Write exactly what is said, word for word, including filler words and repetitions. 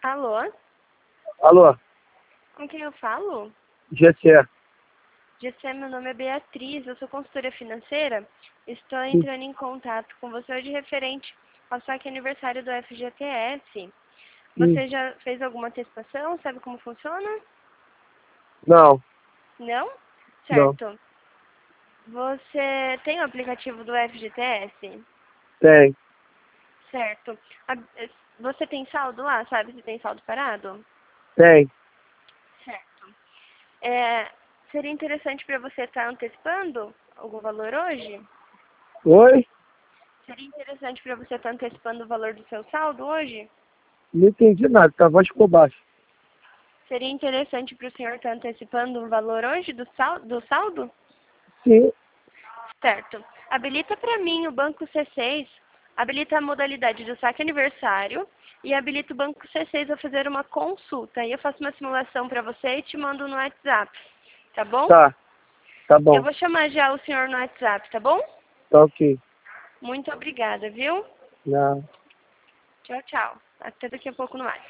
Alô? Alô, Com quem eu falo? G C. Gessé, meu nome é Beatriz, eu sou consultora financeira. Estou Sim. entrando em contato com você hoje referente ao saque aniversário do F G T S. Sim. Você já fez alguma testação? Sabe como funciona? Não, Não? não. Certo. Você tem o aplicativo do F G T S? Tem. Certo. A- Você tem saldo lá? Sabe se tem saldo parado? Tem. Certo. É, seria interessante para você estar antecipando algum valor hoje? Oi? Seria interessante para você estar antecipando o valor do seu saldo hoje? Não entendi nada, tá? A voz ficou baixa. Seria interessante para o senhor estar antecipando o valor hoje do saldo? Do saldo? Sim. Certo. Habilita para mim o banco C seis, habilita a modalidade do saque aniversário e habilita o banco C seis a fazer uma consulta. Aí eu faço uma simulação para você e te mando no WhatsApp, tá bom? Tá. Tá Eu bom. vou chamar já o senhor no WhatsApp, tá bom? Tá ok. Muito obrigada, viu? Não. Tchau, tchau. Até daqui a pouco no ar.